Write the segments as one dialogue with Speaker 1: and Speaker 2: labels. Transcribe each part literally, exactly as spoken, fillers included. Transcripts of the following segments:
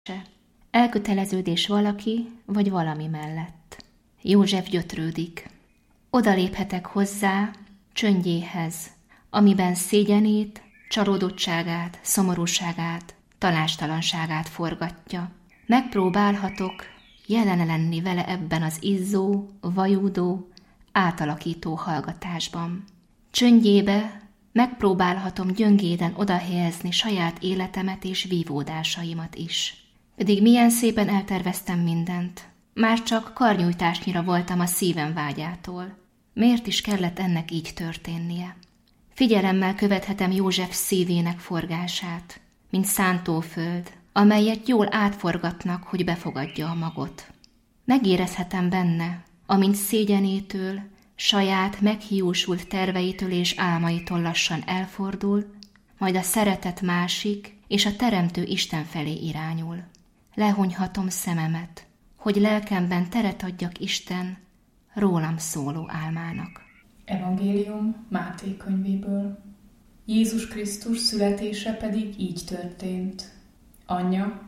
Speaker 1: Elköteleződés valaki vagy valami mellett. József gyötrődik. Oda léphetek hozzá, csöndjéhez, amiben szégyenét, csalódottságát, szomorúságát, tanástalanságát forgatja. Megpróbálhatok jelen lenni vele ebben az izzó, vajúdó, átalakító hallgatásban. Csöndjébe megpróbálhatom gyöngéden odahelyezni saját életemet és vívódásaimat is. Pedig milyen szépen elterveztem mindent. Már csak karnyújtásnyira voltam a szívem vágyától. Miért is kellett ennek így történnie? Figyelemmel követhetem József szívének forgását, mint szántóföld, amelyet jól átforgatnak, hogy befogadja a magot. Megérezhetem benne, amint szégyenétől, saját meghiúsult terveitől és álmaitól lassan elfordul, majd a szeretet másik és a teremtő Isten felé irányul. Lehunyhatom szememet, hogy lelkemben teret adjak Isten rólam szóló álmának.
Speaker 2: Evangélium Máté könyvéből. Jézus Krisztus születése pedig így történt. Anyja,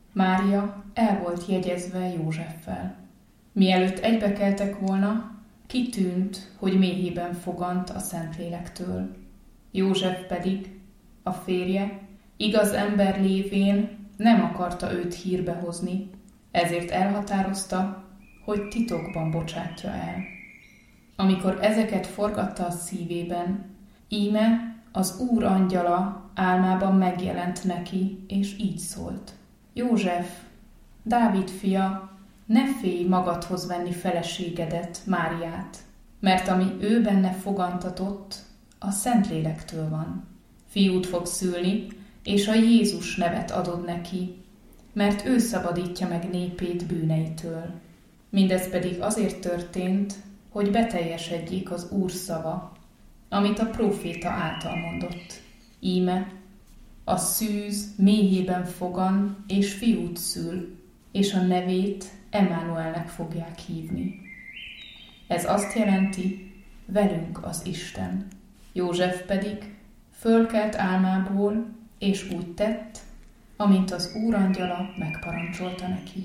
Speaker 2: Mária el volt jegyezve Józseffel. Mielőtt egybekeltek volna, kitűnt, hogy méhében fogant a Szentlélektől. József pedig, a férje, igaz ember lévén nem akarta őt hírbe hozni, ezért elhatározta, hogy titokban bocsátja el. Amikor ezeket forgatta a szívében, íme az Úr angyala álmában megjelent neki, és így szólt. József, Dávid fia, ne félj magadhoz venni feleségedet, Máriát, mert ami ő benne fogantatott, a Szentlélektől van. Fiút fog szülni, és a Jézus nevet adod neki, mert ő szabadítja meg népét bűneitől. Mindez pedig azért történt, hogy beteljesedjék az Úr szava, amit a próféta által mondott. Íme, a szűz méhében fogan, és fiút szül, és a nevét Emmanuelnek fogják hívni. Ez azt jelenti, velünk az Isten. József pedig fölkelt álmából, és úgy tett, amint az Úr angyala megparancsolta neki.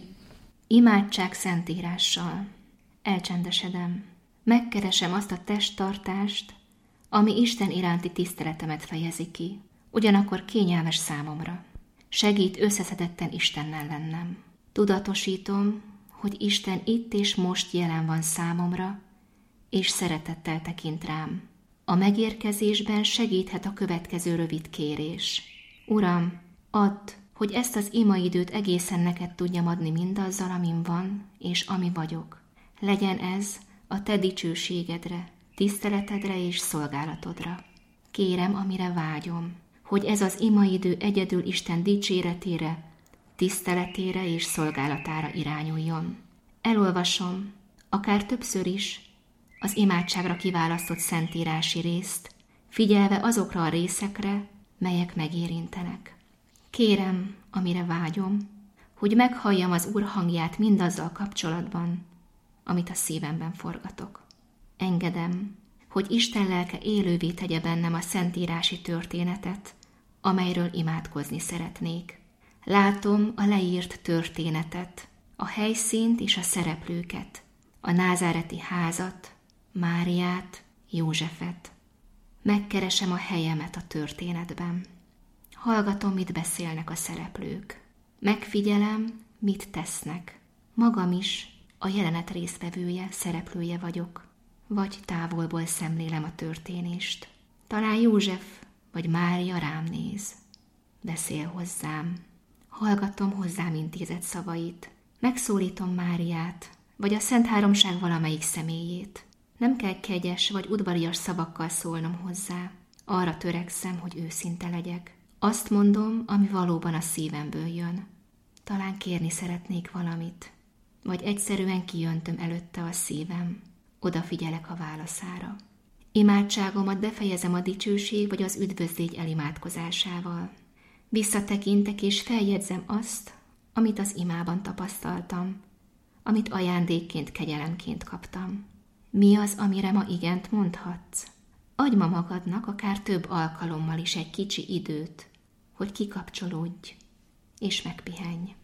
Speaker 1: Imádság szentírással. Elcsendesedem. Megkeresem azt a testtartást, ami Isten iránti tiszteletemet fejezi ki, ugyanakkor kényelmes számomra. Segít összeszedetten Istennel lennem. Tudatosítom, hogy Isten itt és most jelen van számomra, és szeretettel tekint rám. A megérkezésben segíthet a következő rövid kérés. Uram, add, hogy ezt az imaidőt egészen neked tudjam adni mindazzal, amin van, és ami vagyok. Legyen ez a te dicsőségedre, tiszteletedre és szolgálatodra. Kérem, amire vágyom, hogy ez az imaidő egyedül Isten dicséretére, tiszteletére és szolgálatára irányuljon. Elolvasom, akár többször is, az imádságra kiválasztott szentírási részt, figyelve azokra a részekre, melyek megérintenek. Kérem, amire vágyom, hogy meghalljam az Úr hangját mindazzal kapcsolatban, amit a szívemben forgatok. Engedem, hogy Isten lelke élővé tegye bennem a szentírási történetet, amelyről imádkozni szeretnék. Látom a leírt történetet, a helyszínt és a szereplőket, a názáreti házat, Máriát, Józsefet. Megkeresem a helyemet a történetben. Hallgatom, mit beszélnek a szereplők. Megfigyelem, mit tesznek. Magam is a jelenet résztvevője, szereplője vagyok, vagy távolból szemlélem a történést. Talán József vagy Mária rám néz. Beszél hozzám. Hallgatom hozzám intézett szavait. Megszólítom Máriát, vagy a Szent Háromság valamelyik személyét. Nem kell kegyes vagy udvarias szavakkal szólnom hozzá. Arra törekszem, hogy őszinte legyek. Azt mondom, ami valóban a szívemből jön. Talán kérni szeretnék valamit, vagy egyszerűen kijöntöm előtte a szívem. Odafigyelek a válaszára. Imádságomat befejezem a dicsőség vagy az üdvözlégy elimádkozásával. Visszatekintek és feljegyzem azt, amit az imában tapasztaltam, amit ajándékként, kegyelemként kaptam. Mi az, amire ma igent mondhatsz? Adj ma magadnak akár több alkalommal is egy kicsi időt, hogy kikapcsolódj és megpihenj.